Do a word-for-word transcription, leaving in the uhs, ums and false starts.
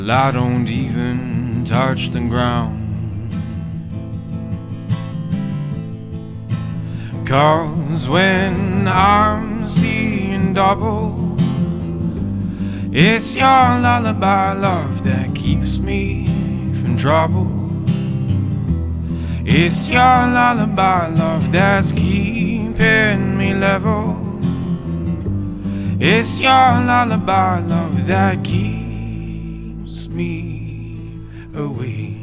I don't even touch the ground, 'cause when I'm seeing double, it's your lullaby love that keeps me from trouble. It's your lullaby love that's keeping me level. It's your lullaby love that keeps me away.